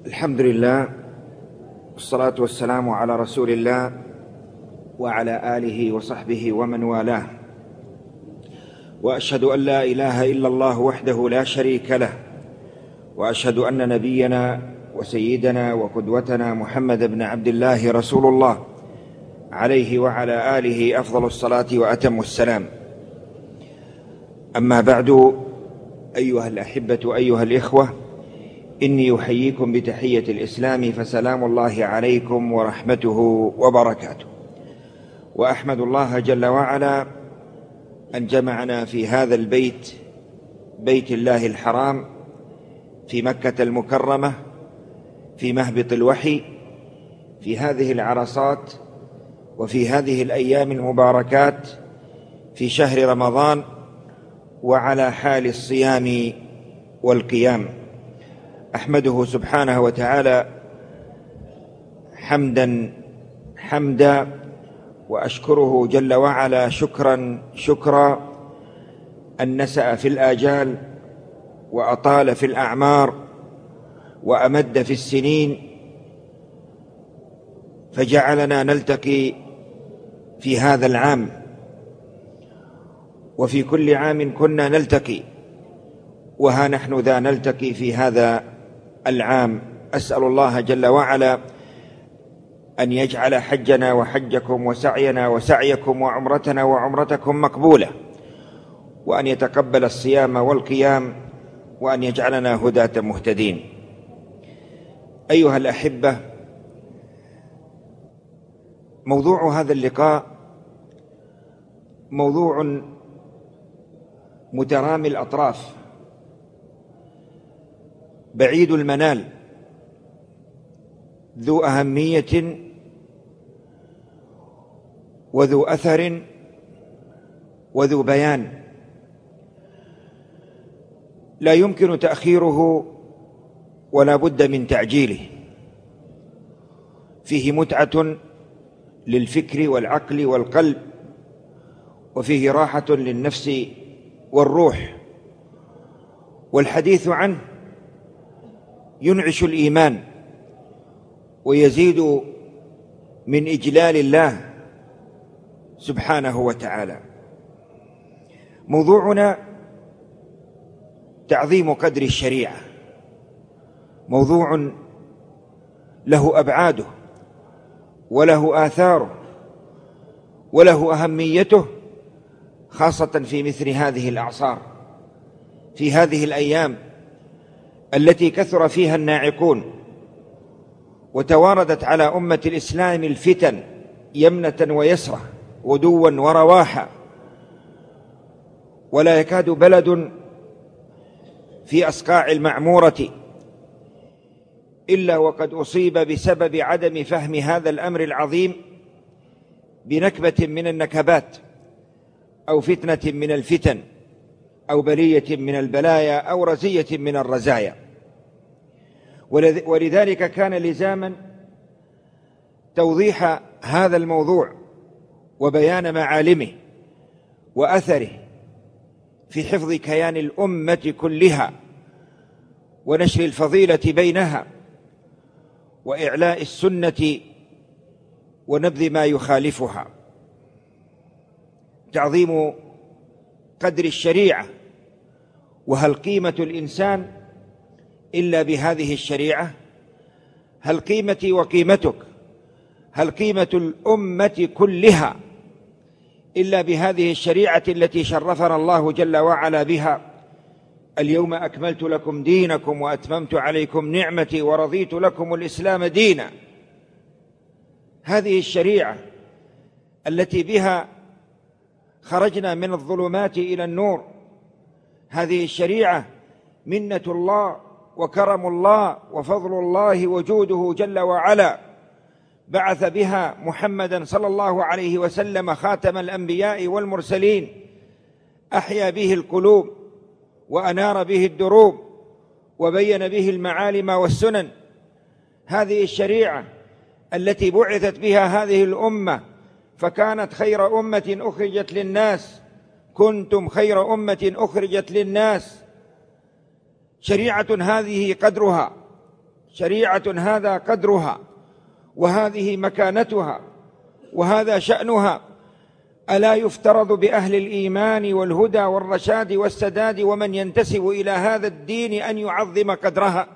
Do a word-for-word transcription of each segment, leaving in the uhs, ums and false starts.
الحمد لله والصلاة والسلام على رسول الله وعلى آله وصحبه ومن والاه، وأشهد أن لا إله إلا الله وحده لا شريك له، وأشهد أن نبينا وسيدنا وقدوتنا محمد بن عبد الله رسول الله عليه وعلى آله أفضل الصلاة وأتم السلام. أما بعد، أيها الأحبة أيها الإخوة، إني أحييكم بتحية الإسلام، فسلام الله عليكم ورحمته وبركاته. وأحمد الله جل وعلا أن جمعنا في هذا البيت، بيت الله الحرام، في مكة المكرمة، في مهبط الوحي، في هذه العرصات وفي هذه الأيام المباركات في شهر رمضان، وعلى حال الصيام والقيام. أحمده سبحانه وتعالى حمدا حمدا، وأشكره جل وعلا شكرا شكرا، أن نسأ في الآجال وأطال في الأعمار وأمد في السنين، فجعلنا نلتقي في هذا العام، وفي كل عام كنا نلتقي، وها نحن ذا نلتقي في هذا العام. أسأل الله جل وعلا أن يجعل حجنا وحجكم وسعينا وسعيكم وعمرتنا وعمرتكم مقبولة، وأن يتقبل الصيام والقيام، وأن يجعلنا هداة مهتدين. أيها الأحبة، موضوع هذا اللقاء موضوع مترامي الأطراف، بعيد المنال، ذو أهمية وذو أثر وذو بيان، لا يمكن تأخيره ولا بد من تعجيله. فيه متعة للفكر والعقل والقلب، وفيه راحة للنفس والروح، والحديث عنه ينعش الإيمان ويزيد من إجلال الله سبحانه وتعالى. موضوعنا تعظيم قدر الشريعة، موضوع له أبعاده وله آثاره وله أهميته، خاصة في مثل هذه الأعصار، في هذه الأيام التي كثر فيها الناعقون، وتواردت على أمة الإسلام الفتن يمنة ويسرة، غدوا ورواحا، ولا يكاد بلد في أصقاع المعمورة إلا وقد أصيب بسبب عدم فهم هذا الأمر العظيم بنكبة من النكبات، أو فتنة من الفتن، أو بلية من البلايا، أو رزية من الرزايا. ولذلك كان لزاما توضيح هذا الموضوع وبيان معالمه وأثره في حفظ كيان الأمة كلها، ونشر الفضيلة بينها، وإعلاء السنة ونبذ ما يخالفها. تعظيم قدر الشريعة، وهل قيمة الإنسان إلا بهذه الشريعة؟ هل قيمتي وقيمتك، هل قيمة الأمة كلها إلا بهذه الشريعة التي شرفنا الله جل وعلا بها؟ اليوم أكملت لكم دينكم وأتممت عليكم نعمتي ورضيت لكم الإسلام دينا. هذه الشريعة التي بها خرجنا من الظلمات إلى النور، هذه الشريعة منة الله وكرم الله وفضل الله وجوده جل وعلا، بعث بها محمدا صلى الله عليه وسلم خاتم الأنبياء والمرسلين، أحيا به القلوب وأنار به الدروب وبين به المعالم والسنن. هذه الشريعة التي بعثت بها هذه الأمة، فكانت خير أمة أخرجت للناس، كنتم خير أمة أخرجت للناس. شريعة هذه قدرها، شريعة هذا قدرها وهذه مكانتها وهذا شأنها، ألا يفترض بأهل الإيمان والهدى والرشاد والسداد ومن ينتسب إلى هذا الدين أن يعظم قدرها؟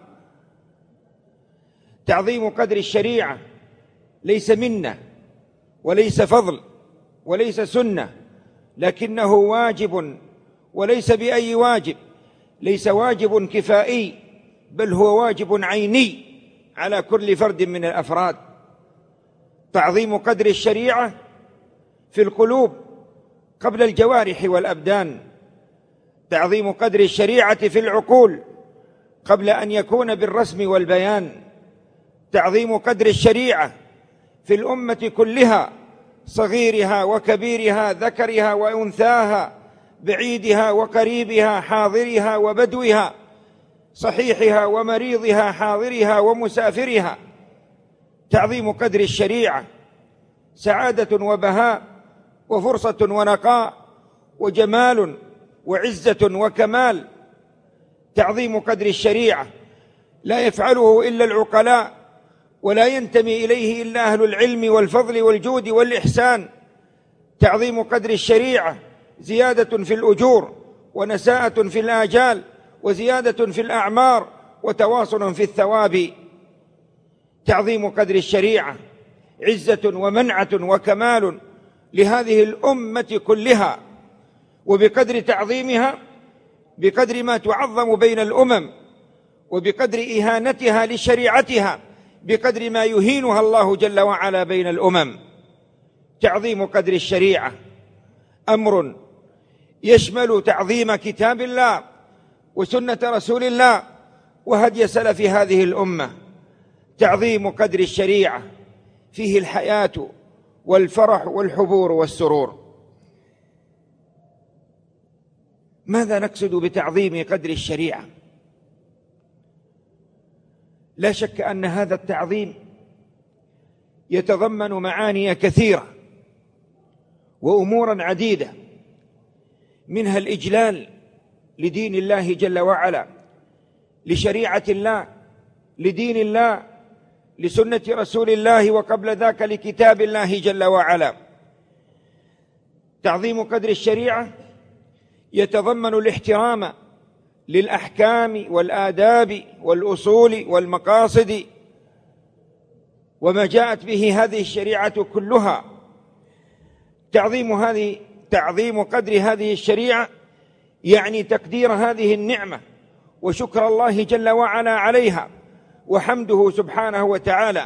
تعظيم قدر الشريعة ليس منة وليس فضل وليس سنة، لكنه واجب، وليس بأي واجب، ليس واجب كفائي، بل هو واجب عيني على كل فرد من الأفراد. تعظيم قدر الشريعة في القلوب قبل الجوارح والأبدان، تعظيم قدر الشريعة في العقول قبل أن يكون بالرسم والبيان، تعظيم قدر الشريعة في الأمة كلها، صغيرها وكبيرها، ذكرها وأنثاها، بعيدها وقريبها، حاضرها وبدوها، صحيحها ومريضها، حاضرها ومسافرها. تعظيم قدر الشريعة سعادة وبهاء وفرصة ونقاء وجمال وعزة وكمال. تعظيم قدر الشريعة لا يفعله إلا العقلاء، ولا ينتمي إليه إلا أهل العلم والفضل والجود والإحسان. تعظيم قدر الشريعة زيادة في الأجور ونساءة في الآجال وزيادة في الأعمار وتواصل في الثواب. تعظيم قدر الشريعة عزة ومنعة وكمال لهذه الأمة كلها، وبقدر تعظيمها، بقدر ما تعظم بين الأمم، وبقدر إهانتها لشريعتها، بقدر ما يهينها الله جل وعلا بين الأمم. تعظيم قدر الشريعة أمر يشمل تعظيم كتاب الله وسنة رسول الله وهدي سلف هذه الأمة. تعظيم قدر الشريعة فيه الحياة والفرح والحبور والسرور. ماذا نقصد بتعظيم قدر الشريعة؟ لا شك أن هذا التعظيم يتضمن معاني كثيرة وأمورا عديدة، منها الإجلال لدين الله جل وعلا، لشريعة الله، لدين الله، لسنة رسول الله، وقبل ذاك لكتاب الله جل وعلا. تعظيم قدر الشريعة يتضمن الاحترام للأحكام والآداب والأصول والمقاصد وما جاءت به هذه الشريعة كلها. تعظيم هذه تعظيم قدر هذه الشريعة يعني تقدير هذه النعمة وشكر الله جل وعلا عليها وحمده سبحانه وتعالى.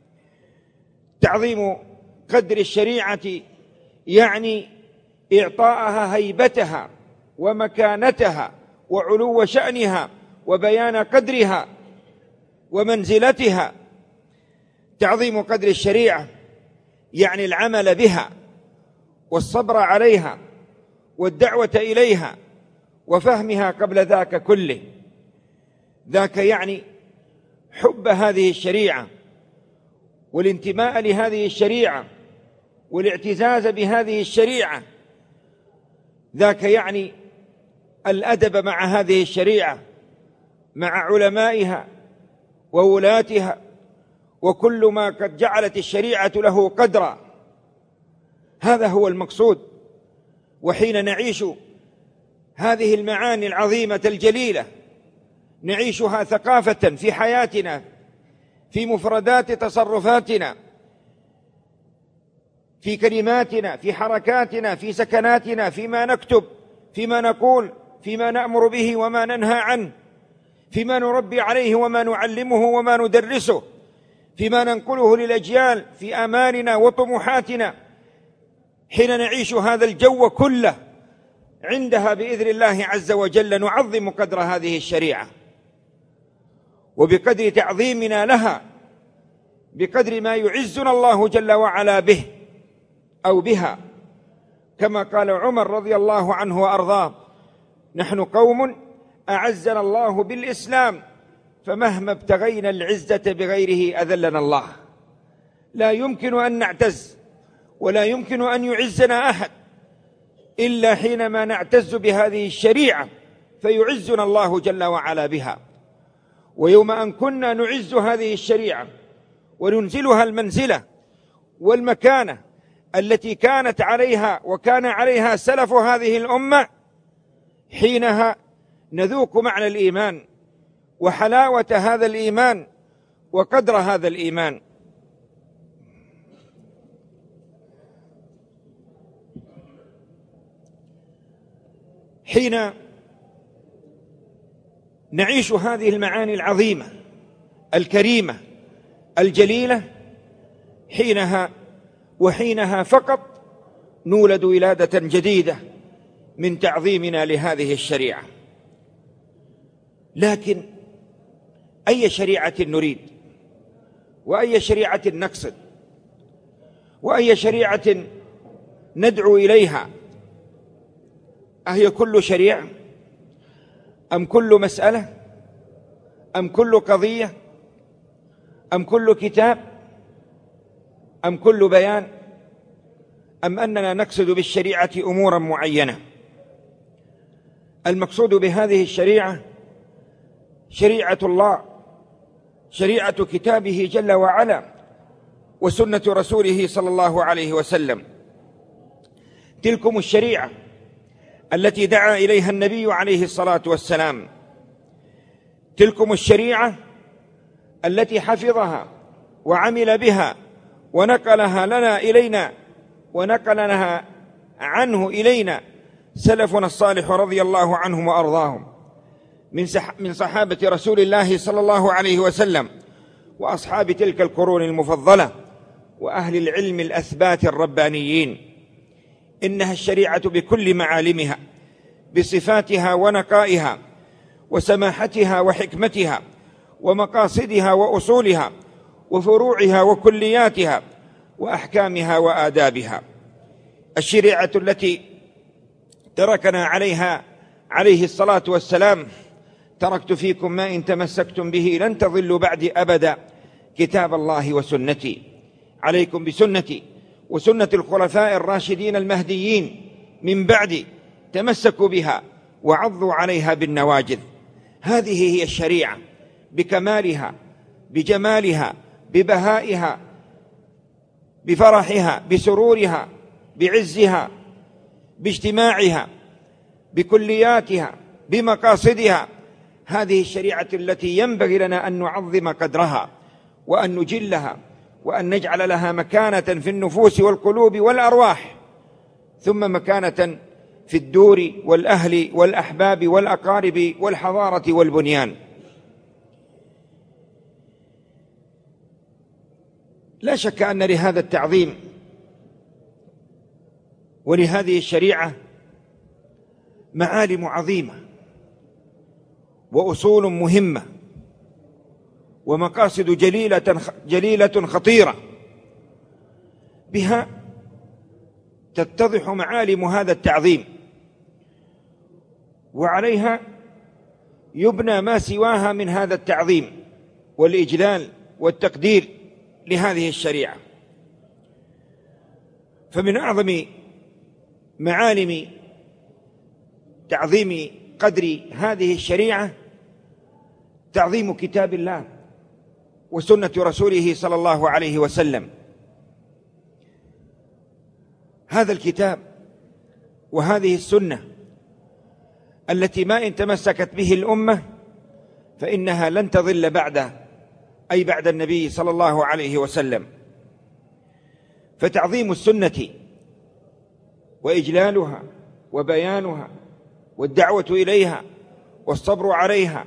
تعظيم قدر الشريعة يعني إعطاءها هيبتها ومكانتها وعلو شأنها وبيان قدرها ومنزلتها. تعظيم قدر الشريعة يعني العمل بها والصبر عليها والدعوة إليها وفهمها قبل ذاك كله. ذاك يعني حب هذه الشريعة والانتماء لهذه الشريعة والاعتزاز بهذه الشريعة. ذاك يعني الأدب مع هذه الشريعة، مع علمائها وولاتها وكل ما قد جعلت الشريعة له قدرا. هذا هو المقصود. وحين نعيش هذه المعاني العظيمة الجليلة نعيشها ثقافة في حياتنا، في مفردات تصرفاتنا، في كلماتنا، في حركاتنا، في سكناتنا، فيما نكتب، فيما نقول، فيما نأمر به وما ننهى عنه، فيما نربي عليه وما نعلمه وما ندرسه، فيما ننقله للأجيال، في آمالنا وطموحاتنا. حين نعيش هذا الجو كله عندها بإذن الله عز وجل نعظم قدر هذه الشريعة، وبقدر تعظيمنا لها بقدر ما يعزنا الله جل وعلا به أو بها. كما قال عمر رضي الله عنه وأرضاه: نحن قوم أعزنا الله بالإسلام فمهما ابتغينا العزة بغيره أذلنا الله. لا يمكن أن نعتز ولا يمكن أن يعزنا أحد إلا حينما نعتز بهذه الشريعة فيعزنا الله جل وعلا بها. ويوم أن كنا نعز هذه الشريعة وننزلها المنزلة والمكانة التي كانت عليها وكان عليها سلف هذه الأمة، حينها نذوق معنى الإيمان وحلاوة هذا الإيمان وقدر هذا الإيمان. حين نعيش هذه المعاني العظيمة الكريمة الجليلة، حينها وحينها فقط نولد ولادة جديدة من تعظيمنا لهذه الشريعة. لكن أي شريعة نريد، وأي شريعة نقصد، وأي شريعة ندعو إليها؟ أهي كل شريعة أم كل مسألة أم كل قضية أم كل كتاب أم كل بيان، أم أننا نقصد بالشريعة أمورا معينة؟ المقصود بهذه الشريعة شريعة الله، شريعة كتابه جل وعلا وسنة رسوله صلى الله عليه وسلم. تلكم الشريعة التي دعا إليها النبي عليه الصلاة والسلام، تلكم الشريعة التي حفظها وعمل بها ونقلها لنا إلينا ونقلها عنه إلينا سلفنا الصالح رضي الله عنهم وأرضاهم من صحابة رسول الله صلى الله عليه وسلم وأصحاب تلك القرون المفضلة وأهل العلم الأثبات الربانيين. إنها الشريعة بكل معالمها، بصفاتها ونقائها وسماحتها وحكمتها ومقاصدها وأصولها وفروعها وكلياتها وأحكامها وآدابها. الشريعة التي تركنا عليها عليه الصلاة والسلام: تركت فيكم ما إن تمسكتم به لن تضلوا بعد أبدا، كتاب الله وسنتي. عليكم بسنتي وسنة الخلفاء الراشدين المهديين من بعدي، تمسكوا بها وعضوا عليها بالنواجذ. هذه هي الشريعة بكمالها، بجمالها، ببهائها، بفرحها، بسرورها، بعزها، باجتماعها، بكلياتها، بمقاصدها. هذه الشريعة التي ينبغي لنا أن نعظم قدرها وأن نجلها وأن نجعل لها مكانة في النفوس والقلوب والأرواح، ثم مكانة في الدور والأهل والأحباب والأقارب والحضارة والبنيان. لا شك أن لهذا التعظيم ولهذه الشريعة معالم عظيمة وأصول مهمة ومقاصد جليلة جليلة خطيرة، بها تتضح معالم هذا التعظيم، وعليها يبنى ما سواها من هذا التعظيم والإجلال والتقدير لهذه الشريعة. فمن أعظم معالم تعظيم قدر هذه الشريعة تعظيم كتاب الله وسنة رسوله صلى الله عليه وسلم. هذا الكتاب وهذه السنة التي ما إن تمسكت به الأمة فإنها لن تضل بعده، أي بعد النبي صلى الله عليه وسلم. فتعظيم السنة وإجلالها وبيانها والدعوة إليها والصبر عليها،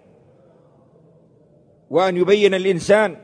وأن يبين الإنسان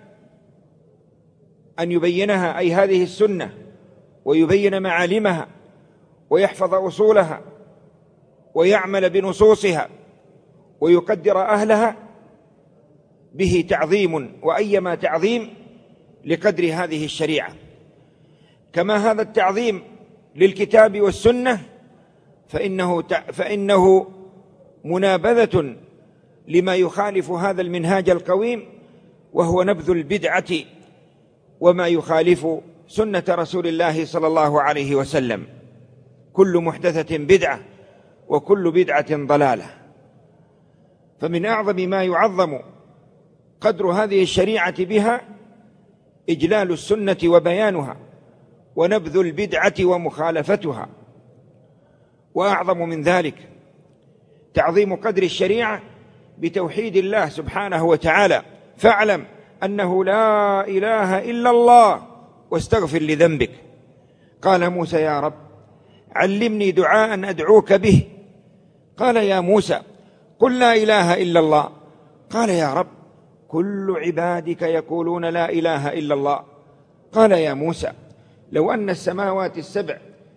أن يبينها أي هذه السنة ويبين معالمها ويحفظ أصولها ويعمل بنصوصها ويقدر أهلها، به تعظيم وأيما تعظيم لقدر هذه الشريعة. كما هذا التعظيم للكتاب والسنة فإنه, فإنه منابذة لما يخالف هذا المنهاج القويم، وهو نبذ البدعة وما يخالف سنة رسول الله صلى الله عليه وسلم. كل محدثة بدعة وكل بدعة ضلالة. فمن أعظم ما يعظم قدر هذه الشريعة بها إجلال السنة وبيانها، ونبذ البدعة ومخالفتها. وأعظم من ذلك تعظيم قدر الشريعة بتوحيد الله سبحانه وتعالى. فاعلم أنه لا إله إلا الله واستغفر لذنبك. قال موسى: يا رب علمني دعاء أدعوك به. قال: يا موسى قل لا إله إلا الله. قال: يا رب كل عبادك يقولون لا إله إلا الله. قال: يا موسى لو أن السماوات السبع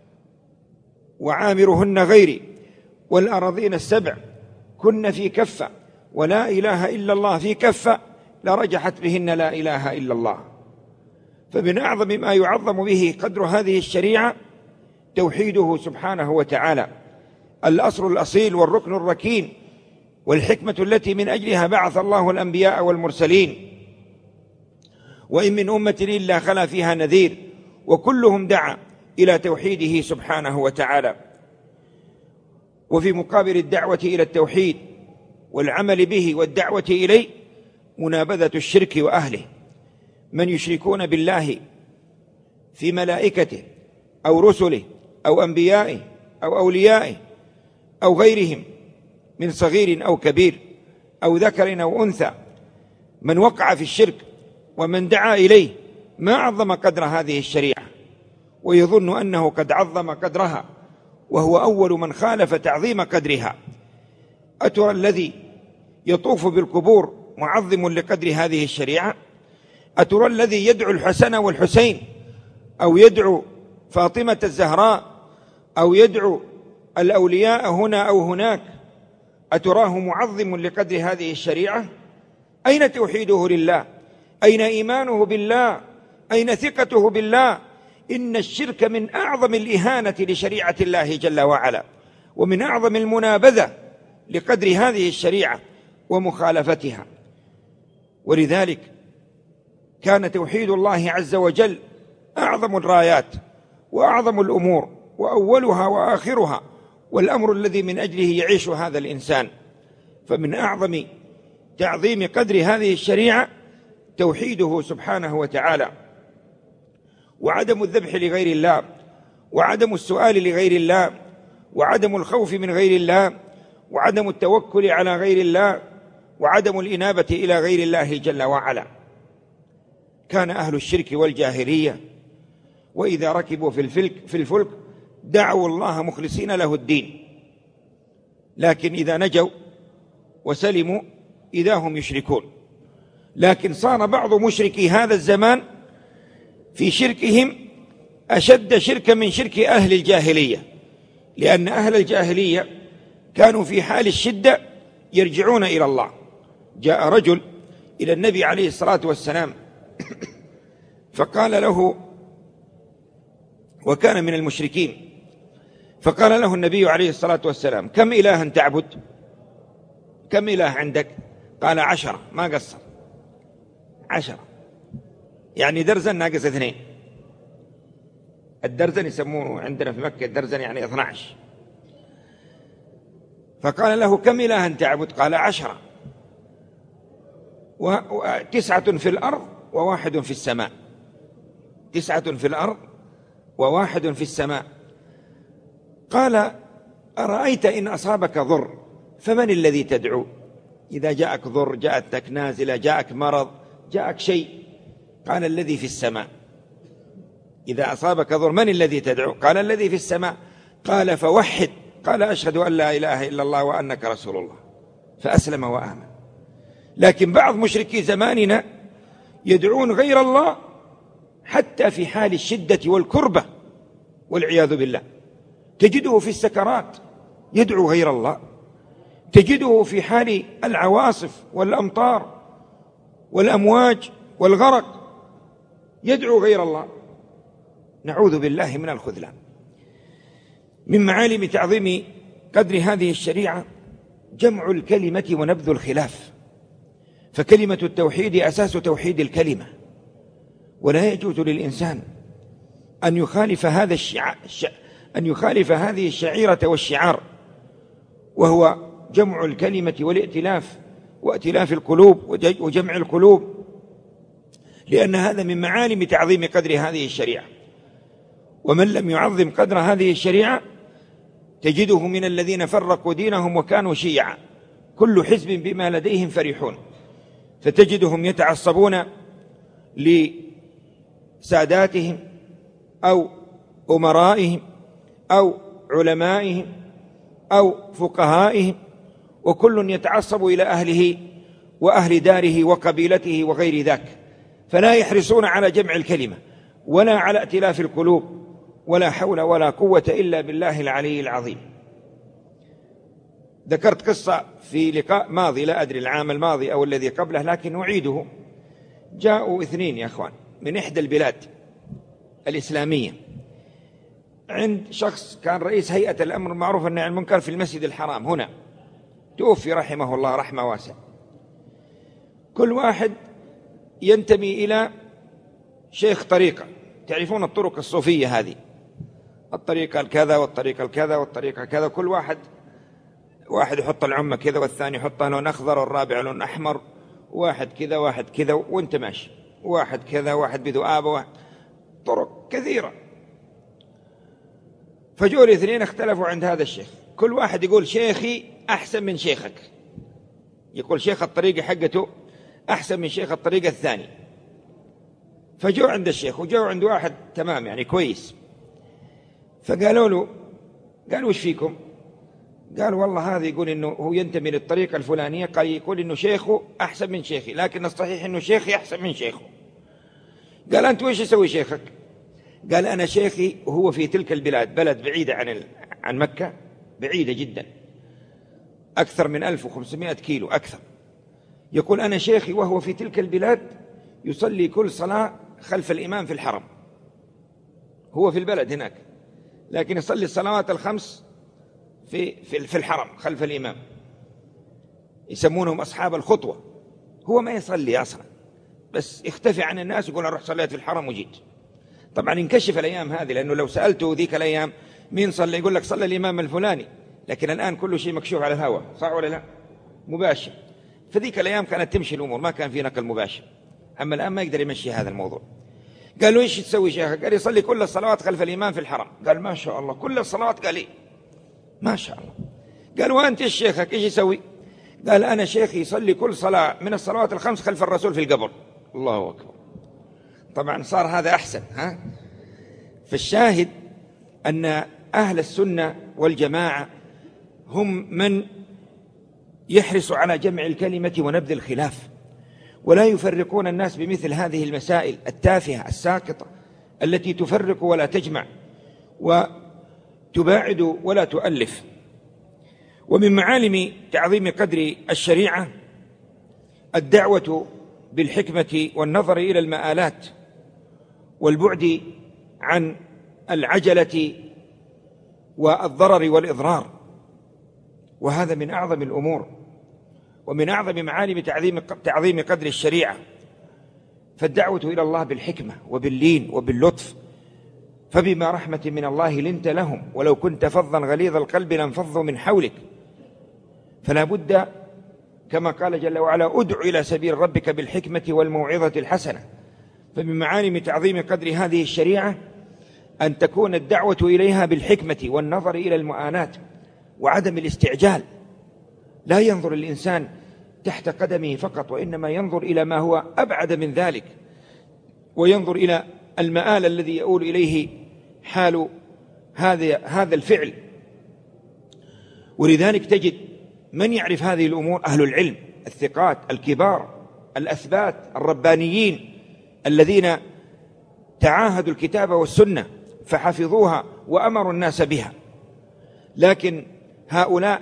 وعامرهن غيري والأراضين السبع كن في كفة ولا إله إلا الله في كفة لرجحت بهن لا إله إلا الله. فمن أعظم ما يعظم به قدر هذه الشريعة توحيده سبحانه وتعالى، الأصل الأصيل والركن الركين، والحكمة التي من أجلها بعث الله الأنبياء والمرسلين. وإن من أمة إلا خلا فيها نذير، وكلهم دعا إلى توحيده سبحانه وتعالى. وفي مقابل الدعوة إلى التوحيد والعمل به والدعوة إليه منابذة الشرك وأهله، من يشركون بالله في ملائكته أو رسله أو أنبيائه أو أوليائه أو غيرهم من صغير أو كبير أو ذكر أو أنثى، من وقع في الشرك ومن دعا إليه ما عظم قدر هذه الشريعة ويظن أنه قد عظم قدرها، وهو أول من خالف تعظيم قدرها. أترى الذي يطوف بالقبور معظم لقدر هذه الشريعة؟ أترى الذي يدعو الحسن والحسين أو يدعو فاطمة الزهراء أو يدعو الأولياء هنا أو هناك، أتراه معظم لقدر هذه الشريعة؟ أين توحيده لله؟ أين إيمانه بالله؟ أين ثقته بالله؟ إن الشرك من أعظم الإهانة لشريعة الله جل وعلا، ومن أعظم المنابذة لقدر هذه الشريعة ومخالفتها. ولذلك كان توحيد الله عز وجل أعظم الرايات وأعظم الأمور وأولها وآخرها، والأمر الذي من أجله يعيش هذا الإنسان. فمن أعظم تعظيم قدر هذه الشريعة توحيده سبحانه وتعالى، وعدم الذبح لغير الله، وعدم السؤال لغير الله، وعدم الخوف من غير الله، وعدم التوكل على غير الله، وعدم الإنابة إلى غير الله جل وعلا. كان أهل الشرك والجاهلية وإذا ركبوا في الفلك, في الفلك دعوا الله مخلصين له الدين، لكن إذا نجوا وسلموا إذا هم يشركون. لكن صار بعض مشركي هذا الزمان في شركهم أشد شركا من شرك أهل الجاهلية، لأن أهل الجاهلية كانوا في حال الشدة يرجعون إلى الله. جاء رجل إلى النبي عليه الصلاة والسلام فقال له، وكان من المشركين، فقال له النبي عليه الصلاة والسلام: كم إلها تعبد؟ كم إله عندك؟ قال: عشرة. ما قصر، عشرة، يعني درزن ناقص اثنين. الدرزن يسمونه عندنا في مكة الدرزن يعني اثنى عشر. فقال له: كم إلها تعبد؟ قال: عشرة، وتسعة في الأرض وواحد في السماء. تسعة في الأرض وواحد في السماء. قال: أرأيت إن أصابك ضر فمن الذي تدعو؟ إذا جاءك ضر، جاءتك نازلة، جاءك مرض، جاءك شيء، قال: الذي في السماء. إذا أصابك ضر من الذي تدعو؟ قال: الذي في السماء. قال: فوحد. قال: أشهد أن لا إله إلا الله وأنك رسول الله. فأسلم وآمن. لكن بعض مشركي زماننا يدعون غير الله حتى في حال الشدة والكربة والعياذ بالله. تجده في السكرات يدعو غير الله، تجده في حال العواصف والأمطار والأمواج والغرق يدعو غير الله. نعوذ بالله من الخذلان. من معالم تعظيم قدر هذه الشريعة جمع الكلمة ونبذ الخلاف، فكلمة التوحيد أساس توحيد الكلمة، ولا يجوز للإنسان أن يخالف هذا الشع... أن يخالف هذه الشعيرة والشعار، وهو جمع الكلمة والائتلاف وائتلاف القلوب وجمع القلوب، لأن هذا من معالم تعظيم قدر هذه الشريعة. ومن لم يعظم قدر هذه الشريعة تجده من الذين فرقوا دينهم وكانوا شيعا، كل حزب بما لديهم فرحون، فتجدهم يتعصبون لساداتهم أو أمرائهم أو علمائهم أو فقهائهم، وكل يتعصب إلى أهله وأهل داره وقبيلته وغير ذاك، فلا يحرصون على جمع الكلمة ولا على ائتلاف القلوب، ولا حول ولا قوة إلا بالله العلي العظيم. ذكرت قصة في لقاء ماضي، لا أدري العام الماضي أو الذي قبله، لكن أعيده. جاءوا اثنين يا أخوان من إحدى البلاد الإسلامية عند شخص كان رئيس هيئة الأمر المعروف والنهي عن المنكر في المسجد الحرام هنا، توفي رحمه الله رحمة واسعة. كل واحد ينتمي إلى شيخ طريقة، تعرفون الطرق الصوفية هذه، الطريقة الكذا والطريقة الكذا والطريقة كذا، كل واحد واحد يحط العمة كذا والثاني يحطها لون أخضر والرابع لون أحمر، واحد كذا واحد كذا وانت ماشي، واحد كذا واحد بذؤابة، واحد طرق كثيرة. فجوا الاثنين اختلفوا عند هذا الشيخ، كل واحد يقول شيخي أحسن من شيخك، يقول شيخ الطريقة حقته أحسن من شيخ الطريقة الثاني. فجوا عند الشيخ وجوا عند واحد تمام يعني كويس، فقالوا له، قالوا وش فيكم؟ قالوا والله هذا يقول إنه هو ينتمي للطريقة الفلانية، قال يقول إنه شيخه أحسن من شيخي، لكن الصحيح إنه شيخي أحسن من شيخه. قال أنت وش يسوي شيخك؟ قال أنا شيخي وهو في تلك البلاد، بلد بعيدة عن عن مكة، بعيدة جدا، أكثر من ألف وخمسمائة كيلو أكثر. يقول أنا شيخي وهو في تلك البلاد يصلي كل صلاة خلف الإمام في الحرم، هو في البلد هناك، لكن يصلي الصلوات الخمس في في في الحرم خلف الإمام، يسمونهم أصحاب الخطوة. هو ما يصلي أصلا، بس يختفي عن الناس، يقول أروح صليت في الحرم وجيت. طبعا انكشف الأيام هذه، لأنه لو سألته ذيك الأيام مين صلى يقول لك صلى الإمام الفلاني، لكن الآن كل شيء مكشوف على الهواء، صح ولا لا؟ مباشر. فذيك الأيام كانت تمشي الأمور، ما كان في نقل مباشر، أما الآن ما يقدر يمشي هذا الموضوع. قالوا إيش تسوي شيخك؟ قال يصلي كل الصلوات خلف الإمام في الحرم. قال ما شاء الله كل الصلوات؟ قال إيه ما شاء الله. قال وأنت إيش شيخك إيش يسوي؟ قال أنا شيخي يصلي كل صلاة من الصلوات الخمس خلف الرسول في القبر. الله أكبر. طبعا صار هذا أحسن. ها فالشاهد أن أهل السنة والجماعة هم من يحرص على جمع الكلمة ونبذ الخلاف، ولا يفرقون الناس بمثل هذه المسائل التافهة الساقطة التي تفرق ولا تجمع وتباعد ولا تؤلف. ومن معالم تعظيم قدر الشريعة الدعوة بالحكمة والنظر إلى المآلات والبعد عن العجلة والضرر والإضرار، وهذا من أعظم الأمور ومن أعظم معالم تعظيم تعظيم قدر الشريعة. فالدعوة إلى الله بالحكمة وباللين وباللطف، فبما رحمة من الله لنت لهم ولو كنت فظا غليظ القلب لانفضوا من حولك. فلا بد كما قال جل وعلا ادع إلى سبيل ربك بالحكمة والموعظة الحسنة. فمن معالم تعظيم قدر هذه الشريعة أن تكون الدعوة إليها بالحكمة والنظر إلى المؤانات وعدم الاستعجال. لا ينظر الإنسان تحت قدمه فقط، وإنما ينظر إلى ما هو أبعد من ذلك، وينظر إلى المآل الذي يؤول إليه حال هذا هذا الفعل. ولذلك تجد من يعرف هذه الأمور أهل العلم الثقات الكبار الأثبات الربانيين الذين تعاهدوا الكتاب والسنة فحفظوها وأمروا الناس بها. لكن هؤلاء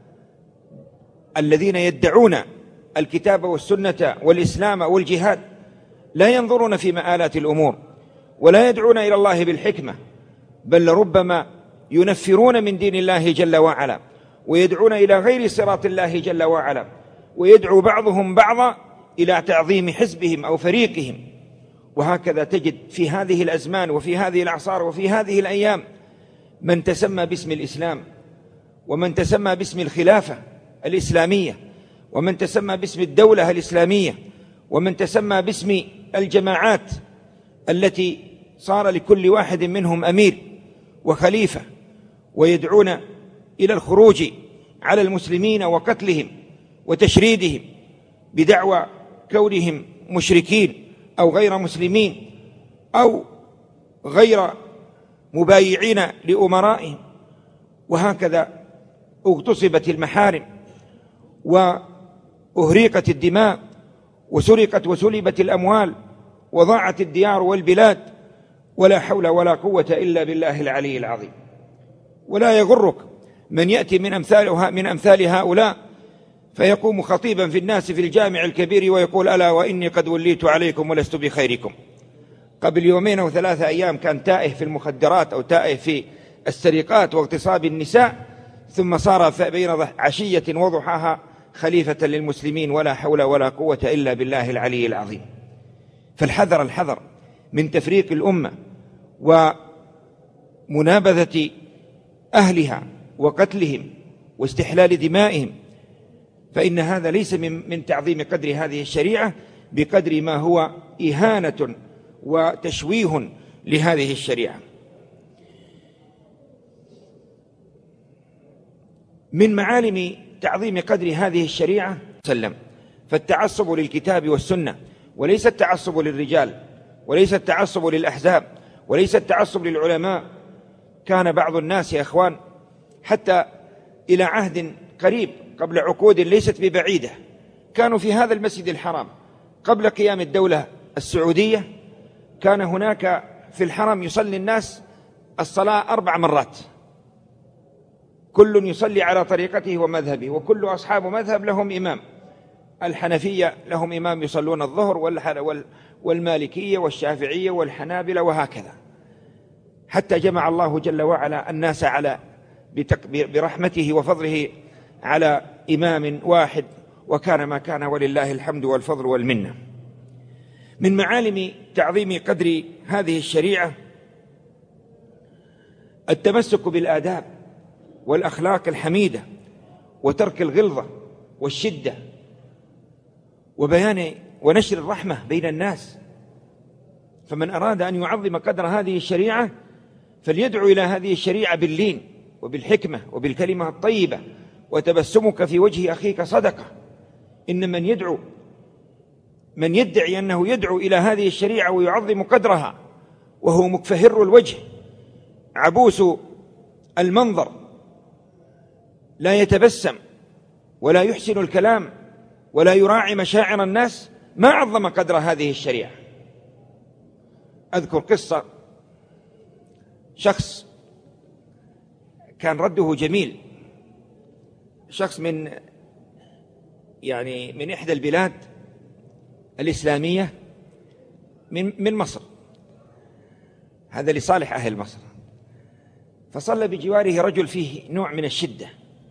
الذين يدعون الكتاب والسنة والإسلام والجهاد لا ينظرون في مآلات الأمور ولا يدعون إلى الله بالحكمة، بل ربما ينفرون من دين الله جل وعلا ويدعون إلى غير صراط الله جل وعلا، ويدعو بعضهم بعضا إلى تعظيم حزبهم أو فريقهم. وهكذا تجد في هذه الأزمان وفي هذه الأعصار وفي هذه الأيام من تسمى باسم الإسلام ومن تسمى باسم الخلافة الإسلامية ومن تسمى باسم الدولة الإسلامية، ومن تسمى باسم الجماعات التي صار لكل واحد منهم أمير وخليفة، ويدعون إلى الخروج على المسلمين وقتلهم وتشريدهم بدعوى كونهم مشركين أو غير مسلمين أو غير مبايعين لأمرائهم. وهكذا اغتصبت المحارم وأهريقت الدماء وسرقت وسلبت الأموال وضاعت الديار والبلاد، ولا حول ولا قوة إلا بالله العلي العظيم. ولا يغرك من يأتي من أمثالها من أمثال هؤلاء فيقوم خطيبا في الناس في الجامع الكبير ويقول: ألا وإني قد وليت عليكم ولست بخيركم. قبل يومين أو ثلاثة أيام كان تائه في المخدرات أو تائه في السرقات واغتصاب النساء، ثم صار بين عشية وضحاها خليفة للمسلمين، ولا حول ولا قوة إلا بالله العلي العظيم. فالحذر الحذر من تفريق الأمة ومنابذة أهلها وقتلهم واستحلال دمائهم، فإن هذا ليس من من تعظيم قدر هذه الشريعة بقدر ما هو إهانة وتشويه لهذه الشريعة. من معالم تعظيم قدر هذه الشريعة سلم فالتعصب للكتاب والسنة، وليس التعصب للرجال، وليس التعصب للأحزاب، وليس التعصب للعلماء. كان بعض الناس يا أخوان حتى إلى عهد قريب قبل عقود ليست ببعيدة كانوا في هذا المسجد الحرام قبل قيام الدولة السعودية، كان هناك في الحرم يصلي الناس الصلاة أربع مرات، كل يصلي على طريقته ومذهبه، وكل أصحاب مذهب لهم إمام. الحنفية لهم إمام يصلون الظهر، والمالكية والشافعية والحنابلة، وهكذا، حتى جمع الله جل وعلا الناس على برحمته وفضله على إمام واحد، وكان ما كان، ولله الحمد والفضل والمنة. من معالم تعظيم قدر هذه الشريعة التمسك بالآداب والأخلاق الحميدة، وترك الغلظة والشدة، وبيان ونشر الرحمة بين الناس. فمن أراد أن يعظم قدر هذه الشريعة فليدعو إلى هذه الشريعة باللين وبالحكمة وبالكلمة الطيبة، وتبسمك في وجه أخيك صدقة. إن من يدعو من يدعي أنه يدعو إلى هذه الشريعة ويعظم قدرها وهو مكفهر الوجه عبوس المنظر، لا يتبسم ولا يحسن الكلام ولا يراعي مشاعر الناس، ما عظم قدر هذه الشريعة. أذكر قصة شخص كان رده جميل، شخص من يعني من إحدى البلاد الإسلامية من من مصر، هذا لصالح أهل مصر. فصلى بجواره رجل فيه نوع من الشدة.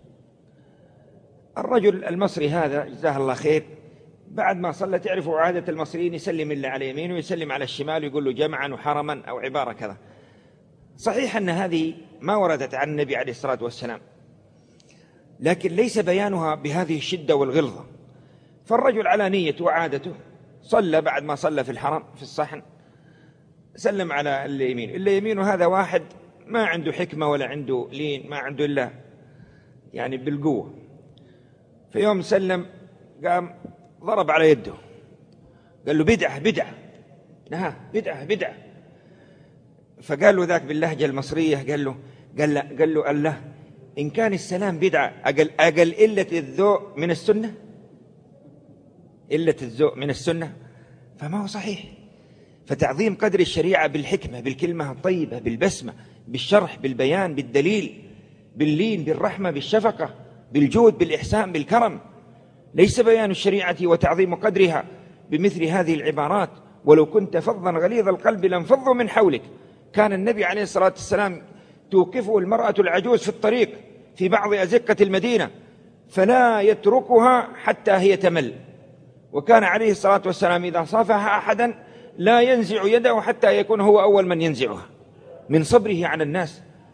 الرجل المصري هذا جزاه الله خير بعد ما صلى، تعرفوا عادة المصريين، يسلم اللي على يمينه ويسلم على الشمال ويقول له جمعا وحرما أو عبارة كذا. صحيح أن هذه ما وردت عن النبي عليه الصلاة والسلام، لكن ليس بيانها بهذه الشدة والغلظة. فالرجل على نيته وعادته صلى، بعد ما صلى في الحرم في الصحن سلم على اللي يمينه. اللي يمينه هذا واحد ما عنده حكمة ولا عنده لين، ما عنده إلا يعني بالقوة. في يوم سلم قام ضرب على يده، قال له بدعة بدعة نها بدعة بدعة. فقال له ذاك باللهجة المصرية، قال له قال له قال له الله إن كان السلام بدعة أقل أقل إلة الذوق من السنة، إلة الذوق من السنة، فما هو صحيح. فتعظيم قدر الشريعة بالحكمة، بالكلمة الطيبة، بالبسمة، بالشرح، بالبيان، بالدليل، باللين، بالرحمة، بالشفقة، بالجود، بالإحسان، بالكرم. ليس بيان الشريعة وتعظيم قدرها بمثل هذه العبارات: ولو كنت فظا غليظ القلب لانفضوا من حولك. كان النبي عليه الصلاة والسلام توقفه المرأة العجوز في الطريق في بعض أزقة المدينة فلا يتركها حتى هي تمل، وكان عليه الصلاة والسلام إذا صافح أحدا لا ينزع يده حتى يكون هو أول من ينزعها، من صبره على الناس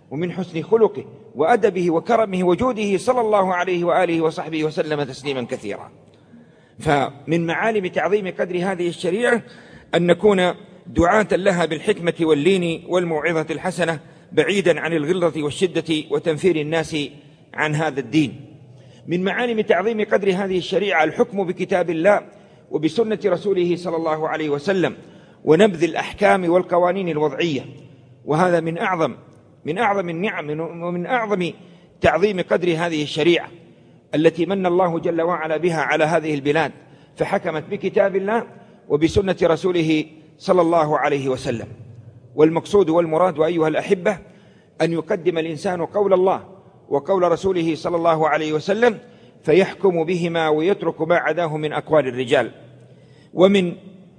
ومن حسن خلقه وأدبه وكرمه وجوده صلى الله عليه وآله وصحبه وسلم تسليما كثيرا. فمن معالم تعظيم قدر هذه الشريعة أن نكون دعاة لها بالحكمة واللين والموعظة الحسنة، بعيدا عن الغلظة والشدة وتنفير الناس عن هذا الدين. من معالم تعظيم قدر هذه الشريعة الحكم بكتاب الله وبسنة رسوله صلى الله عليه وسلم، ونبذ الأحكام والقوانين الوضعية، وهذا من أعظم من أعظم النعم ومن أعظم تعظيم قدر هذه الشريعة التي من الله جل وعلا بها على هذه البلاد، فحكمت بكتاب الله وبسنة رسوله صلى الله عليه وسلم. والمقصود والمراد أيها الأحبة أن يقدم الإنسان قول الله وقول رسوله صلى الله عليه وسلم فيحكم بهما ويترك ما عداه من أقوال الرجال. ومن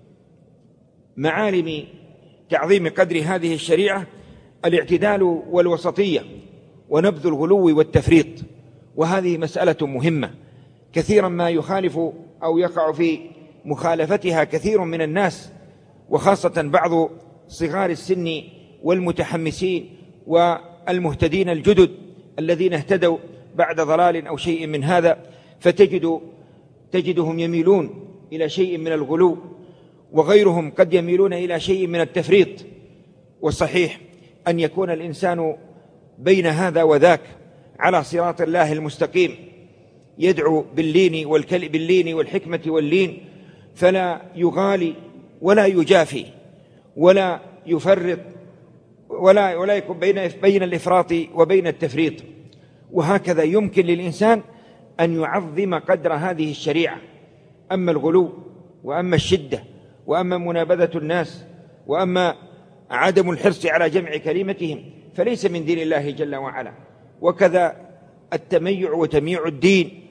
معالم تعظيم قدر هذه الشريعة الاعتدال والوسطية ونبذ الغلو والتفريط، وهذه مسألة مهمة كثيرا ما يخالف أو يقع في مخالفتها كثير من الناس، وخاصة بعض صغار السن والمتحمسين والمهتدين الجدد الذين اهتدوا بعد ضلال أو شيء من هذا، فتجد تجدهم يميلون إلى شيء من الغلو، وغيرهم قد يميلون إلى شيء من التفريط. والصحيح أن يكون الإنسان بين هذا وذاك على صراط الله المستقيم، يدعو باللين والكل باللين والحكمة واللين، فلا يغالي ولا يجافي ولا يفرط ولا ولا يكون بين بين الإفراط وبين التفريط. وهكذا يمكن للإنسان أن يعظم قدر هذه الشريعة. أما الغلو وأما الشدة وأما منابذة الناس وأما عدم الحرص على جمع كلمتهم فليس من دين الله جل وعلا. وكذا التميع وتمييع الدين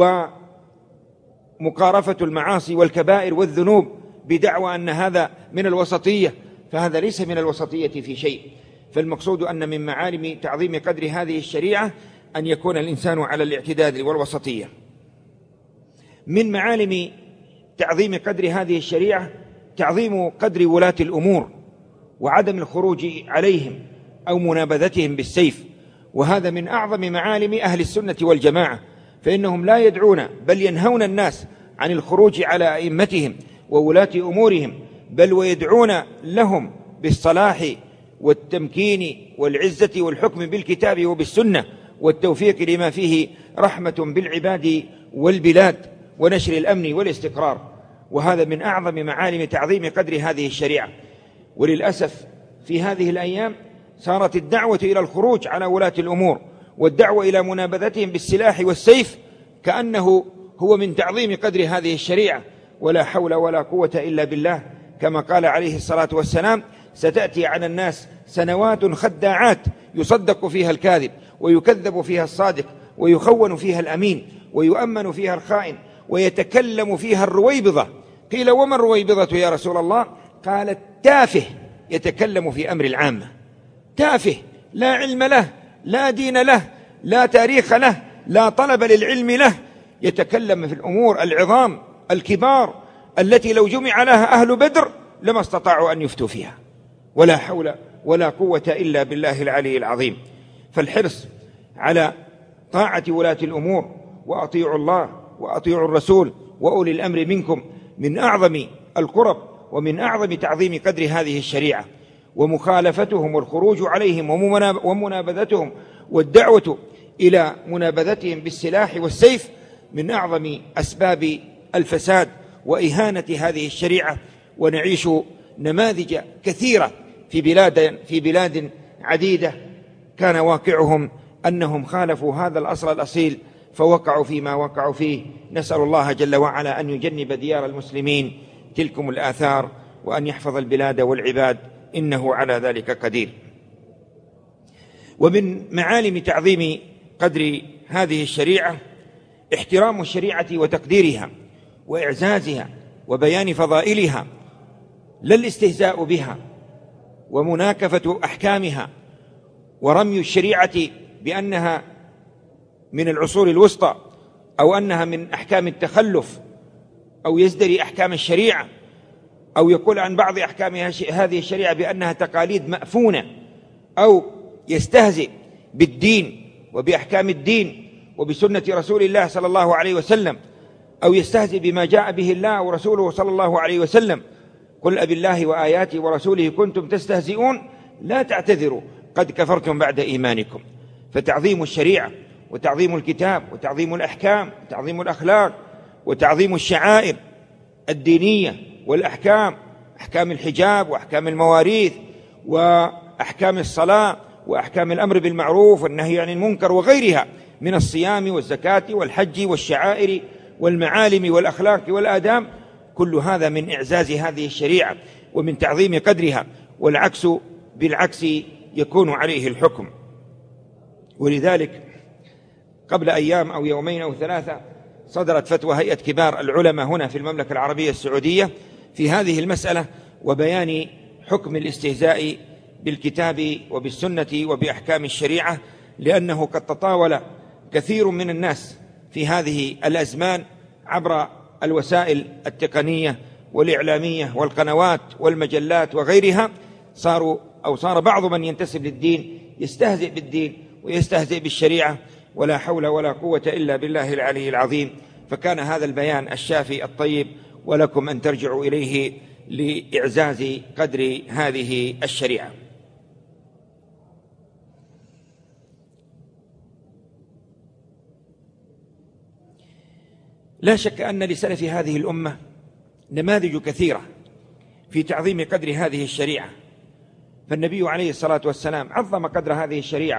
ومقارفة المعاصي والكبائر والذنوب بدعوى أن هذا من الوسطية، فهذا ليس من الوسطية في شيء. فالمقصود أن من معالم تعظيم قدر هذه الشريعة أن يكون الإنسان على الاعتدال والوسطية. من معالم تعظيم قدر هذه الشريعة تعظيم قدر ولاة الأمور وعدم الخروج عليهم أو منابذتهم بالسيف، وهذا من أعظم معالم أهل السنة والجماعة، فإنهم لا يدعون بل ينهون الناس عن الخروج على أئمتهم وولاة أمورهم، بل ويدعون لهم بالصلاح والتمكين والعزة والحكم بالكتاب وبالسنة والتوفيق لما فيه رحمة بالعباد والبلاد ونشر الأمن والاستقرار. وهذا من أعظم معالم تعظيم قدر هذه الشريعة. وللأسف في هذه الأيام صارت الدعوة إلى الخروج على ولاة الأمور والدعوة إلى منابذتهم بالسلاح والسيف كأنه هو من تعظيم قدر هذه الشريعة، ولا حول ولا قوة إلا بالله، كما قال عليه الصلاة والسلام: ستأتي على الناس سنوات خداعات يصدق فيها الكاذب ويكذب فيها الصادق ويخون فيها الأمين ويؤمن فيها الخائن ويتكلم فيها الرويبضة. قيل: وما الرويبضة يا رسول الله؟ قال: التافه يتكلم في أمر العامة. تافه لا علم له، لا دين له، لا تاريخ له، لا طلب للعلم له، يتكلم في الأمور العظام الكبار التي لو جمع لها أهل بدر لما استطاعوا أن يفتوا فيها. ولا حول ولا قوة إلا بالله العلي العظيم. فالحرص على طاعة ولاة الأمور وأطيعوا الله وأطيعوا الرسول وأولي الأمر منكم من أعظم القرب ومن أعظم تعظيم قدر هذه الشريعة. ومخالفتهم والخروج عليهم ومنابذتهم والدعوة إلى منابذتهم بالسلاح والسيف من أعظم أسباب الفساد وإهانة هذه الشريعة. ونعيش نماذج كثيرة في بلاد في بلاد عديدة كان واقعهم أنهم خالفوا هذا الأصل الأصيل فوقعوا فيما وقعوا فيه. نسأل الله جل وعلا أن يجنب ديار المسلمين تلكم الآثار وأن يحفظ البلاد والعباد، إنه على ذلك قدير. ومن معالم تعظيم قدر هذه الشريعة احترام الشريعة وتقديرها وإعزازها وبيان فضائلها، لا الاستهزاء بها ومناكفة أحكامها ورمي الشريعة بأنها من العصور الوسطى أو أنها من أحكام التخلف أو يزدري أحكام الشريعة أو يقول عن بعض أحكام هذه الشريعة بأنها تقاليد مأفونة أو يستهزئ بالدين وبأحكام الدين وبسنة رسول الله صلى الله عليه وسلم، أو يستهزئ بما جاء به الله ورسوله صلى الله عليه وسلم، قل أبي الله وآياته ورسوله كنتم تستهزئون لا تعتذروا قد كفرتم بعد إيمانكم. فتعظيم الشريعة وتعظيم الكتاب وتعظيم الأحكام وتعظيم الأخلاق وتعظيم الشعائر الدينية والأحكام، أحكام الحجاب وأحكام المواريث وأحكام الصلاة وأحكام الأمر بالمعروف والنهي عن المنكر وغيرها من الصيام والزكاة والحج والشعائر والمعالم والأخلاق والآداب، كل هذا من إعزاز هذه الشريعة ومن تعظيم قدرها، والعكس بالعكس يكون عليه الحكم. ولذلك قبل أيام أو يومين أو ثلاثة صدرت فتوى هيئة كبار العلماء هنا في المملكة العربية السعودية في هذه المسألة، وبيان حكم الاستهزاء بالكتاب وبالسنة وبأحكام الشريعة، لأنه قد تطاول كثير من الناس في هذه الأزمان عبر الوسائل التقنية والإعلامية والقنوات والمجلات وغيرها، صاروا أو صار بعض من ينتسب للدين يستهزئ بالدين ويستهزئ بالشريعة، ولا حول ولا قوة إلا بالله العلي العظيم. فكان هذا البيان الشافي الطيب، ولكم أن ترجعوا إليه لإعزاز قدر هذه الشريعة. لا شك أن لسلف هذه الأمة نماذج كثيرة في تعظيم قدر هذه الشريعة، فالنبي عليه الصلاة والسلام عظم قدر هذه الشريعة،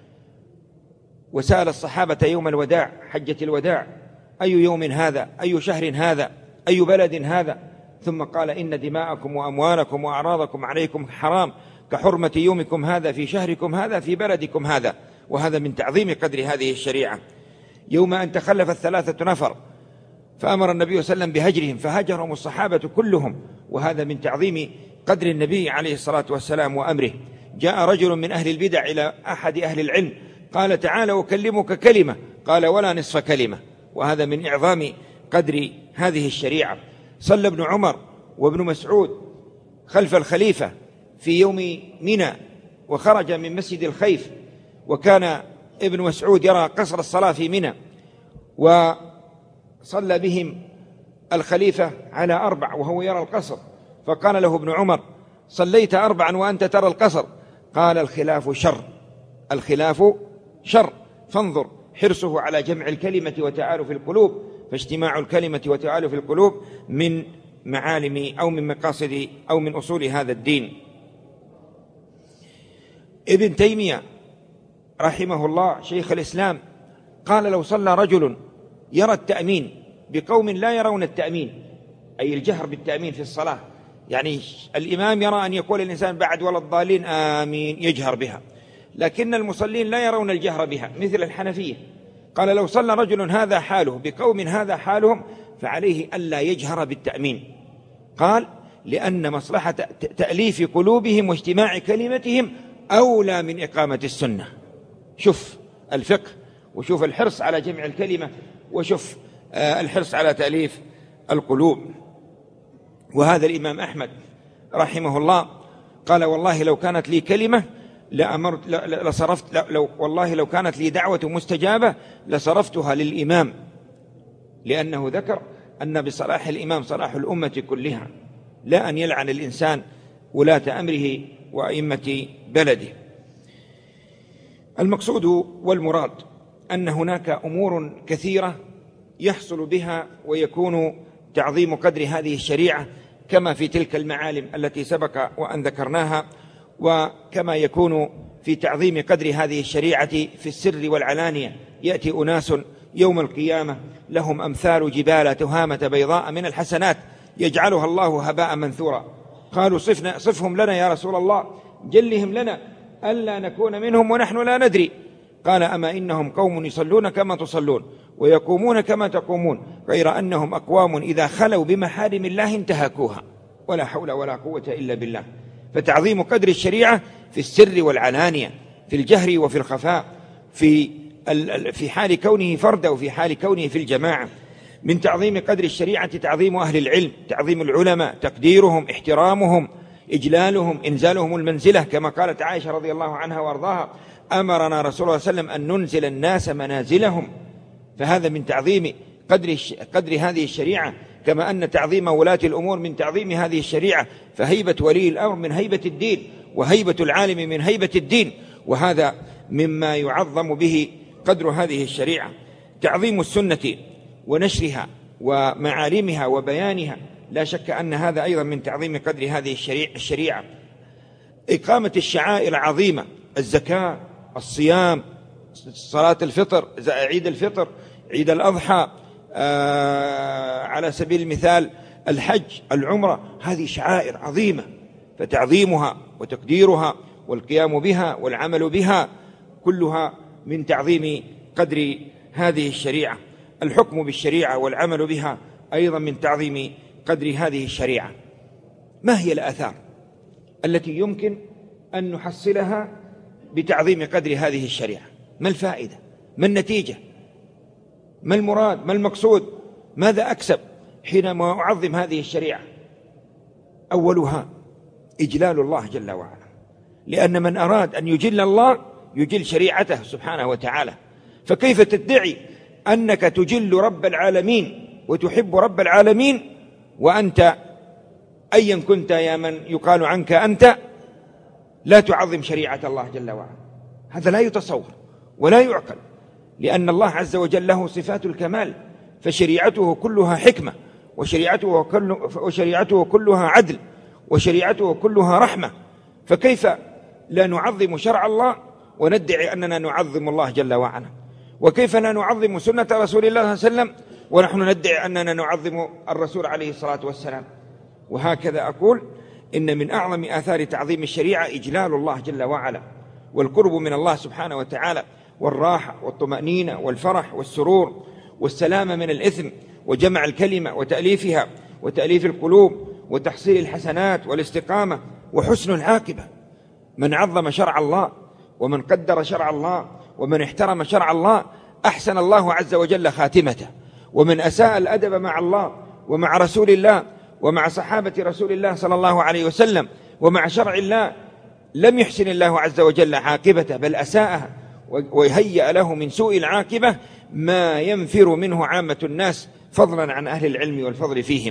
وسأل الصحابة يوم الوداع حجة الوداع: أي يوم هذا؟ أي شهر هذا؟ أي بلد هذا؟ ثم قال: إن دماءكم وأموالكم وأعراضكم عليكم حرام كحرمة يومكم هذا في شهركم هذا في بلدكم هذا. وهذا من تعظيم قدر هذه الشريعة. يوم أن تخلف الثلاثة نفر فأمر النبي صلى الله عليه وسلم بهجرهم فهجرهم الصحابة كلهم، وهذا من تعظيم قدر النبي عليه الصلاة والسلام وأمره. جاء رجل من أهل البدع إلى أحد أهل العلم قال: تعال أكلمك كلمة، قال: ولا نصف كلمة. وهذا من إعظام قدر هذه الشريعة. صلى ابن عمر وابن مسعود خلف الخليفة في يوم منى، وخرج من مسجد الخيف، وكان ابن مسعود يرى قصر الصلاة في منى، وصلى بهم الخليفة على أربع وهو يرى القصر، فقال له ابن عمر: صليت أربعا وأنت ترى القصر؟ قال: الخلاف شر، الخلاف شر، فانظر حرصه على جمع الكلمة وتآلف القلوب، فاجتماع الكلمة وتآلف القلوب من معالم أو من مقاصد أو من أصول هذا الدين. ابن تيمية رحمه الله شيخ الإسلام قال: لو صلى رجل يرى التأمين بقوم لا يرون التأمين، أي الجهر بالتأمين في الصلاة، يعني الإمام يرى أن يقول الإنسان بعد ولا الضالين آمين يجهر بها، لكن المصلين لا يرون الجهر بها مثل الحنفية. قال: لو صلى رجل هذا حاله بقوم هذا حالهم فعليه ألا يجهر بالتأمين. قال: لأن مصلحة تأليف قلوبهم واجتماع كلمتهم أولى من إقامة السنة. شوف الفقه، وشوف الحرص على جمع الكلمة، وشوف الحرص على تأليف القلوب. وهذا الإمام أحمد رحمه الله قال: والله لو كانت لي كلمة لأمرت لصرفت لو والله لو كانت لي دعوة مستجابة لصرفتها للإمام، لأنه ذكر أن بصلاح الإمام صلاح الأمة كلها، لا أن يلعن الإنسان ولاة أمره وأئمة بلده. المقصود والمراد أن هناك أمور كثيرة يحصل بها ويكون تعظيم قدر هذه الشريعة، كما في تلك المعالم التي سبق وأن ذكرناها، وكما يكون في تعظيم قدر هذه الشريعة في السر والعلانية. يأتي أناس يوم القيامة لهم أمثال جبال تهامة بيضاء من الحسنات يجعلها الله هباء منثورا. قالوا: صفنا صفهم لنا يا رسول الله، جلهم لنا ألا نكون منهم ونحن لا ندري. قال: أما إنهم قوم يصلون كما تصلون ويقومون كما تقومون، غير أنهم أقوام إذا خلوا بمحارم الله انتهكوها. ولا حول ولا قوة إلا بالله. فتعظيم قدر الشريعة في السر والعلانية، في الجهر وفي الخفاء، في في حال كونه فردا وفي حال كونه في الجماعة. من تعظيم قدر الشريعة تعظيم أهل العلم، تعظيم العلماء، تقديرهم، احترامهم، إجلالهم، إنزالهم المنزلة، كما قالت عائشة رضي الله عنها وارضاها: أمرنا رسول الله صلى الله عليه وسلم أن ننزل الناس منازلهم. فهذا من تعظيم قدر, قدر هذه الشريعة، كما أن تعظيم ولاة الأمور من تعظيم هذه الشريعة، فهيبة ولي الأمر من هيبة الدين، وهيبة العالم من هيبة الدين، وهذا مما يعظم به قدر هذه الشريعة. تعظيم السنة ونشرها ومعالمها وبيانها، لا شك أن هذا أيضا من تعظيم قدر هذه الشريعة. إقامة الشعائر العظيمة، الزكاة، الصيام، صلاة الفطر، عيد الفطر، عيد الأضحى، آه على سبيل المثال الحج، العمرة، هذه شعائر عظيمة، فتعظيمها وتقديرها والقيام بها والعمل بها كلها من تعظيم قدر هذه الشريعة. الحكم بالشريعة والعمل بها أيضا من تعظيم قدر هذه الشريعة. ما هي الآثار التي يمكن أن نحصلها بتعظيم قدر هذه الشريعة؟ ما الفائدة؟ ما النتيجة؟ ما المراد؟ ما المقصود؟ ماذا أكسب حينما أعظم هذه الشريعة؟ أولها إجلال الله جل وعلا، لأن من أراد أن يجل الله يجل شريعته سبحانه وتعالى. فكيف تدعي أنك تجل رب العالمين وتحب رب العالمين وأنت أيا كنت يا من يقال عنك أنت لا تعظم شريعة الله جل وعلا؟ هذا لا يتصور ولا يعقل، لأن الله عز وجل له صفات الكمال، فشريعته كلها حكمة، وشريعته, كل وشريعته كلها عدل، وشريعته كلها رحمة. فكيف لا نعظم شرع الله وندعي أننا نعظم الله جل وعلا؟ وكيف لا نعظم سنة رسول الله صلى الله عليه وسلم ونحن ندعي أننا نعظم الرسول عليه الصلاة والسلام؟ وهكذا أقول إن من أعظم آثار تعظيم الشريعة إجلال الله جل وعلا، والقرب من الله سبحانه وتعالى، والراحة والطمأنينة والفرح والسرور والسلامة من الإثم، وجمع الكلمة وتأليفها وتأليف القلوب وتحصيل الحسنات والاستقامة وحسن العاقبة. من عظم شرع الله ومن قدر شرع الله ومن احترم شرع الله أحسن الله عز وجل خاتمته، ومن أساء الأدب مع الله ومع رسول الله ومع صحابة رسول الله صلى الله عليه وسلم ومع شرع الله لم يحسن الله عز وجل عاقبته، بل أساءها، ويهيأ له من سوء العاقبة ما ينفر منه عامة الناس، فضلا عن أهل العلم والفضل فيهم.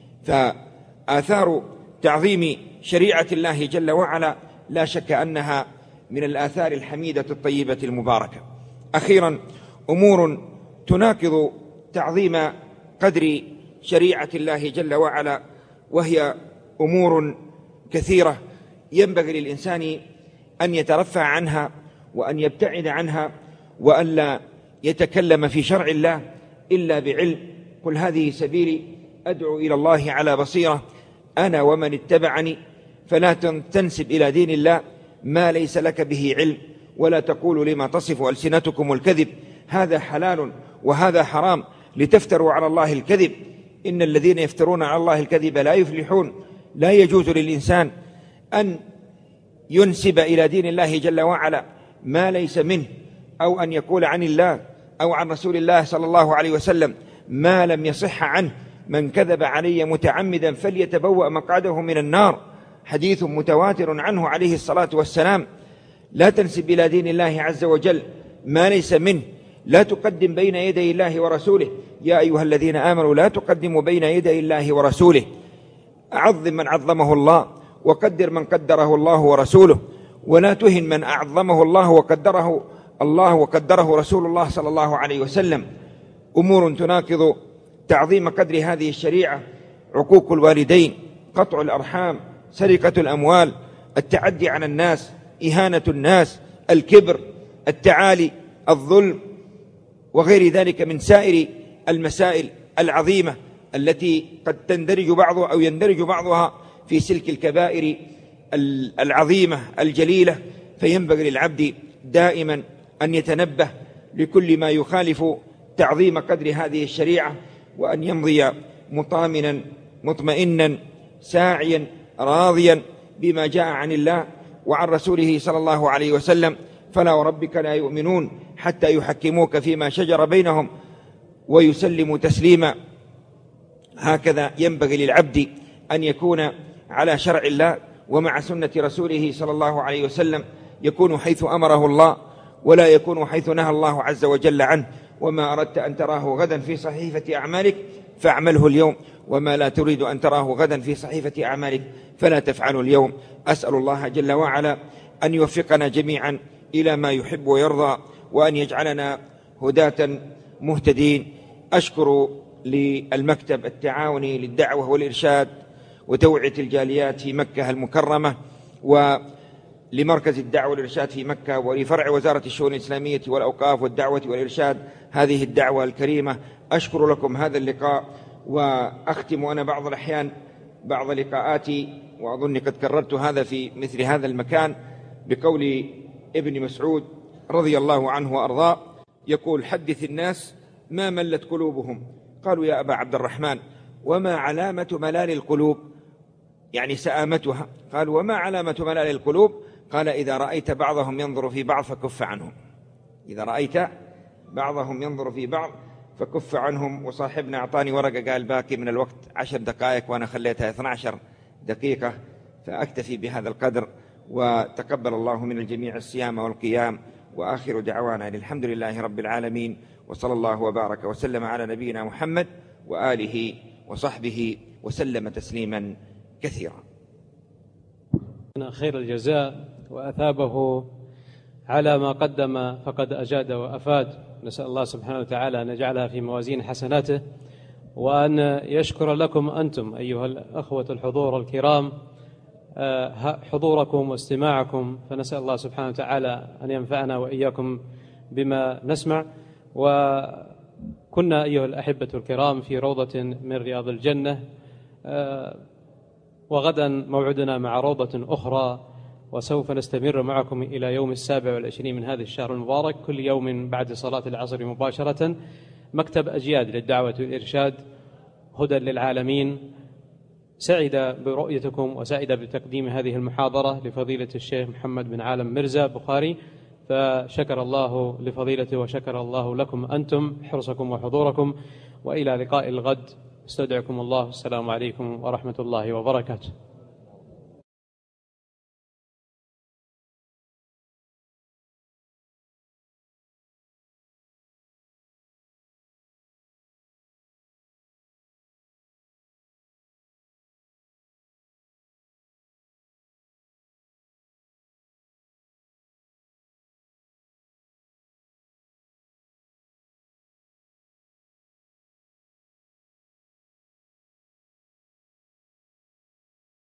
فآثار تعظيم شريعة الله جل وعلا لا شك أنها من الآثار الحميدة الطيبة المباركة. أخيرا، أمور تناقض تعظيم قدر شريعة الله جل وعلا، وهي أمور كثيرة ينبغي للإنسان أن يترفع عنها وأن يبتعد عنها، وأن لا يتكلم في شرع الله إلا بعلم. قل هذه سبيلي أدعو إلى الله على بصيرة أنا ومن اتبعني، فلا تنسب إلى دين الله ما ليس لك به علم، ولا تقول لما تصف ألسنتكم الكذب هذا حلال وهذا حرام لتفتروا على الله الكذب، إن الذين يفترون على الله الكذب لا يفلحون. لا يجوز للإنسان أن ينسب إلى دين الله جل وعلا ما ليس منه، أو أن يقول عن الله أو عن رسول الله صلى الله عليه وسلم ما لم يصح عنه. من كذب علي متعمدا فليتبوأ مقعده من النار، حديث متواتر عنه عليه الصلاة والسلام. لا تنسب إلى دين الله عز وجل ما ليس منه، لا تقدم بين يدي الله ورسوله، يا أيها الذين آمنوا لا تقدموا بين يدي الله ورسوله. أعظم من عظمه الله وقدر من قدره الله ورسوله، ولا تهن من أعظمه الله وقدره الله وقدره رسول الله صلى الله عليه وسلم. أمور تناقض تعظيم قدر هذه الشريعة: عقوق الوالدين، قطع الأرحام، سرقة الأموال، التعدي على الناس، إهانة الناس، الكبر، التعالي، الظلم، وغير ذلك من سائر المسائل العظيمة التي قد تندرج بعضها أو يندرج بعضها في سلك الكبائر العظيمة الجليلة. فينبغي للعبد دائما أن يتنبه لكل ما يخالف تعظيم قدر هذه الشريعة، وأن يمضي مطامنا مطمئنا ساعيا راضيا بما جاء عن الله وعن رسوله صلى الله عليه وسلم. فلا وربك لا يؤمنون حتى يحكموك فيما شجر بينهم ويسلموا تسليما. هكذا ينبغي للعبد أن يكون على شرع الله ومع سنة رسوله صلى الله عليه وسلم يكون حيث أمره الله ولا يكون حيث نهى الله عز وجل عنه. وما أردت أن تراه غدا في صحيفة أعمالك فاعمله اليوم، وما لا تريد أن تراه غدا في صحيفة أعمالك فلا تفعله اليوم. أسأل الله جل وعلا أن يوفقنا جميعا إلى ما يحب ويرضى، وأن يجعلنا هداة مهتدين. أشكر للمكتب التعاوني للدعوة والإرشاد وتوعية الجاليات في مكة المكرمة، ولمركز الدعوة والإرشاد في مكة، ولفرع وزارة الشؤون الإسلامية والأوقاف والدعوة والإرشاد هذه الدعوة الكريمة. أشكر لكم هذا اللقاء، وأختم أنا بعض الأحيان بعض لقاءاتي، وأظن قد كررت هذا في مثل هذا المكان، بقول ابن مسعود رضي الله عنه وأرضاه يقول: حدث الناس ما ملت قلوبهم. قالوا: يا أبا عبد الرحمن وما علامة ملال القلوب؟ يعني سآمتها. قالوا: وما علامة ملال القلوب؟ قال: إذا رأيت بعضهم ينظر في بعض فكف عنهم. إذا رأيت بعضهم ينظر في بعض فكف عنهم. وصاحبنا أعطاني ورقة قال: باقي من الوقت عشر دقائق وأنا خليتها اثنتا عشرة دقيقة، فأكتفي بهذا القدر، وتقبل الله من الجميع الصيام والقيام. وآخر دعوانا الحمد لله رب العالمين، وصلى الله وبارك وسلم على نبينا محمد وآله وصحبه وسلم تسليما كثيرا. خير الجزاء وأثابه على ما قدم فقد أجاد وأفاد. نسأل الله سبحانه وتعالى أن يجعلها في موازين حسناته، وأن يشكر لكم أنتم أيها الأخوة الحضور الكرام حضوركم واستماعكم، فنسأل الله سبحانه وتعالى أن ينفعنا وإياكم بما نسمع. وكنا أيها الأحبة الكرام في روضة من رياض الجنة، وغدا موعدنا مع روضة أخرى، وسوف نستمر معكم إلى يوم السابع والعشرين من هذا الشهر المبارك، كل يوم بعد صلاة العصر مباشرة. مكتب أجياد للدعوة والإرشاد هدى للعالمين سعد برؤيتكم وسعد بتقديم هذه المحاضرة لفضيلة الشيخ محمد بن عالم مرزا بخاري، فشكر الله لفضيلته وشكر الله لكم أنتم حرصكم وحضوركم. وإلى لقاء الغد استودعكم الله. السلام عليكم ورحمة الله وبركاته.